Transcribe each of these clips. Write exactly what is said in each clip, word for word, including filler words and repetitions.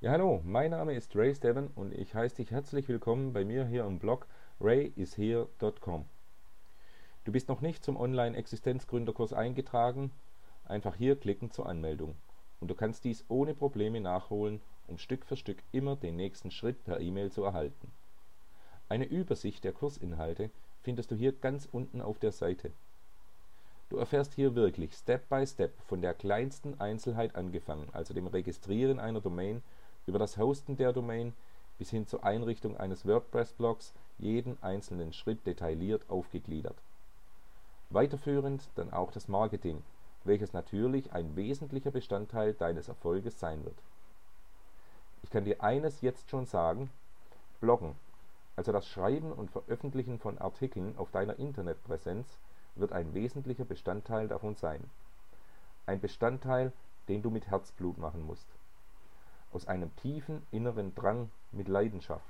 Ja, hallo, mein Name ist Ray Steven und ich heiße dich herzlich willkommen bei mir hier im Blog ray is here punkt com. Du bist noch nicht zum Online-Existenzgründerkurs eingetragen? Einfach hier klicken zur Anmeldung. Und du kannst dies ohne Probleme nachholen, um Stück für Stück immer den nächsten Schritt per E-Mail zu erhalten. Eine Übersicht der Kursinhalte findest du hier ganz unten auf der Seite. Du erfährst hier wirklich Step by Step von der kleinsten Einzelheit angefangen, also dem Registrieren einer Domain, über das Hosten der Domain bis hin zur Einrichtung eines WordPress-Blogs, jeden einzelnen Schritt detailliert aufgegliedert. Weiterführend dann auch das Marketing, welches natürlich ein wesentlicher Bestandteil deines Erfolges sein wird. Ich kann dir eines jetzt schon sagen: Bloggen, also das Schreiben und Veröffentlichen von Artikeln auf deiner Internetpräsenz, wird ein wesentlicher Bestandteil davon sein. Ein Bestandteil, den du mit Herzblut machen musst. Aus einem tiefen inneren Drang mit Leidenschaft.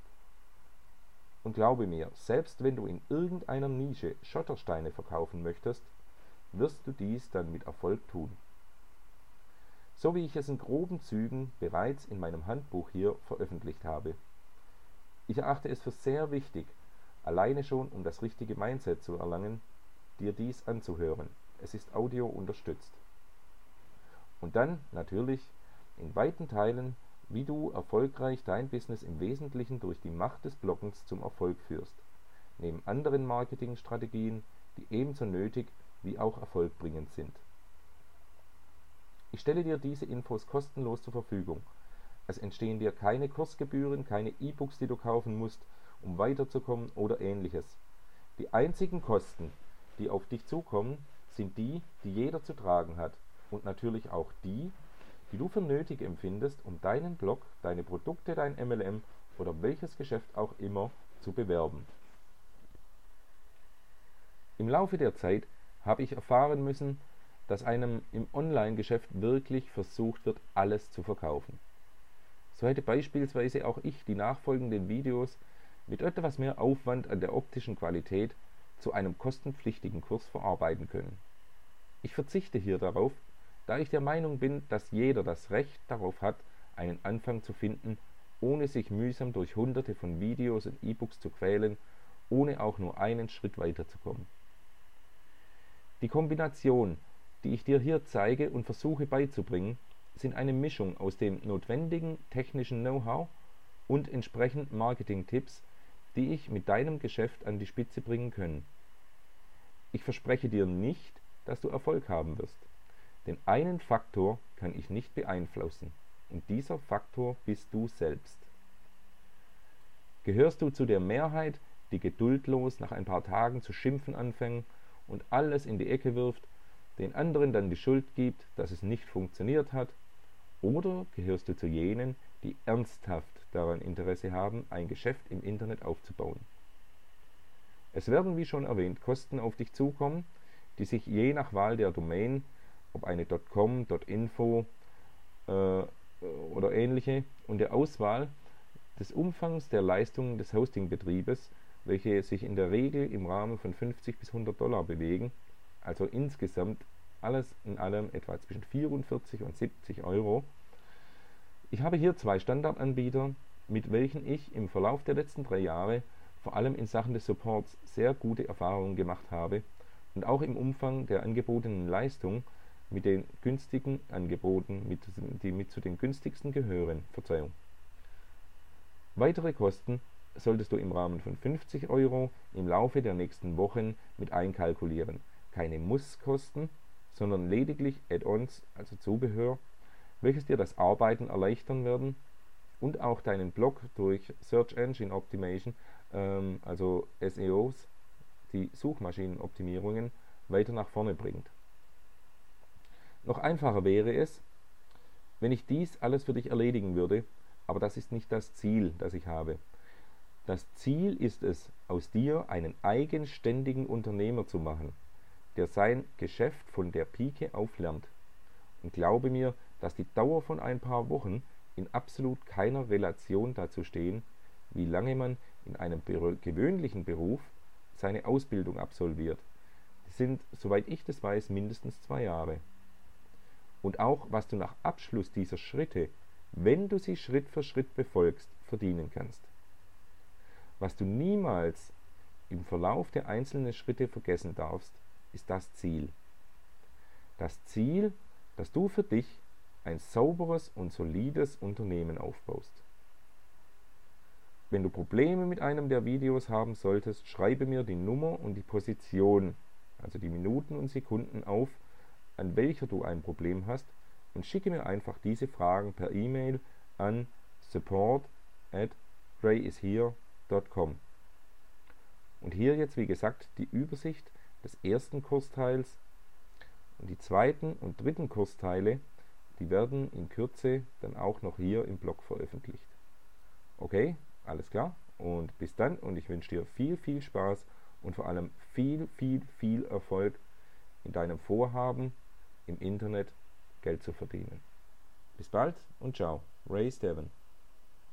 Und glaube mir, selbst wenn du in irgendeiner Nische Schottersteine verkaufen möchtest, wirst du dies dann mit Erfolg tun. So wie ich es in groben Zügen bereits in meinem Handbuch hier veröffentlicht habe. Ich erachte es für sehr wichtig, alleine schon um das richtige Mindset zu erlangen, dir dies anzuhören. Es ist audio unterstützt. Und dann natürlich in weiten Teilen, wie du erfolgreich dein Business im Wesentlichen durch die Macht des Bloggens zum Erfolg führst, neben anderen Marketingstrategien, die ebenso nötig wie auch erfolgbringend sind. Ich stelle dir diese Infos kostenlos zur Verfügung. Es entstehen dir keine Kursgebühren, keine E-Books, die du kaufen musst, um weiterzukommen oder ähnliches. Die einzigen Kosten, die auf dich zukommen, sind die, die jeder zu tragen hat, und natürlich auch die, die du für nötig empfindest, um deinen Blog, deine Produkte, dein M L M oder welches Geschäft auch immer zu bewerben. Im Laufe der Zeit habe ich erfahren müssen, dass einem im Online-Geschäft wirklich versucht wird, alles zu verkaufen. So hätte beispielsweise auch ich die nachfolgenden Videos mit etwas mehr Aufwand an der optischen Qualität zu einem kostenpflichtigen Kurs verarbeiten können. Ich verzichte hier darauf, da ich der Meinung bin, dass jeder das Recht darauf hat, einen Anfang zu finden, ohne sich mühsam durch hunderte von Videos und E-Books zu quälen, ohne auch nur einen Schritt weiterzukommen. Die Kombination, die ich dir hier zeige und versuche beizubringen, sind eine Mischung aus dem notwendigen technischen Know-how und entsprechend Marketing-Tipps, die ich mit deinem Geschäft an die Spitze bringen können. Ich verspreche dir nicht, dass du Erfolg haben wirst. Denn einen Faktor kann ich nicht beeinflussen, und dieser Faktor bist du selbst. Gehörst du zu der Mehrheit, die geduldlos nach ein paar Tagen zu schimpfen anfängt und alles in die Ecke wirft, den anderen dann die Schuld gibt, dass es nicht funktioniert hat, oder gehörst du zu jenen, die ernsthaft daran Interesse haben, ein Geschäft im Internet aufzubauen? Es werden, wie schon erwähnt, Kosten auf dich zukommen, die sich je nach Wahl der Domain, ob eine .com, .info äh, oder ähnliche, und der Auswahl des Umfangs der Leistungen des Hostingbetriebes, welche sich in der Regel im Rahmen von fünfzig bis hundert Dollar bewegen, also insgesamt alles in allem etwa zwischen vierundvierzig und siebzig Euro. Ich habe hier zwei Standardanbieter, mit welchen ich im Verlauf der letzten drei Jahre vor allem in Sachen des Supports sehr gute Erfahrungen gemacht habe und auch im Umfang der angebotenen Leistung mit den günstigen Angeboten, mit, die mit zu den günstigsten gehören. Verzeihung. Weitere Kosten solltest du im Rahmen von fünfzig Euro im Laufe der nächsten Wochen mit einkalkulieren. Keine Musskosten, sondern lediglich Add-ons, also Zubehör, welches dir das Arbeiten erleichtern werden und auch deinen Blog durch Search Engine Optimation, ähm, also S E Os, die Suchmaschinenoptimierungen, weiter nach vorne bringt. Noch einfacher wäre es, wenn ich dies alles für dich erledigen würde, aber das ist nicht das Ziel, das ich habe. Das Ziel ist es, aus dir einen eigenständigen Unternehmer zu machen, der sein Geschäft von der Pike auf lernt. Und glaube mir, dass die Dauer von ein paar Wochen in absolut keiner Relation dazu stehen, wie lange man in einem gewöhnlichen Beruf seine Ausbildung absolviert. Das sind, soweit ich das weiß, mindestens zwei Jahre. Und auch was du nach Abschluss dieser Schritte wenn du sie Schritt für Schritt befolgst, verdienen kannst. Was du niemals im Verlauf der einzelnen Schritte vergessen darfst, ist das Ziel. Das Ziel, dass du für dich ein sauberes und solides Unternehmen aufbaust. Wenn du Probleme mit einem der Videos haben solltest, schreibe mir die Nummer und die Position, also die Minuten und Sekunden auf, an welcher du ein Problem hast, und schicke mir einfach diese Fragen per E-Mail an support at rayishere dot com. Und hier jetzt, wie gesagt, die Übersicht des ersten Kursteils, und die zweiten und dritten Kursteile, die werden in Kürze dann auch noch hier im Blog veröffentlicht. Okay, alles klar, und bis dann, und ich wünsche dir viel, viel Spaß und vor allem viel, viel, viel Erfolg in deinem Vorhaben, im Internet Geld zu verdienen. Bis bald und ciao, Ray Steven.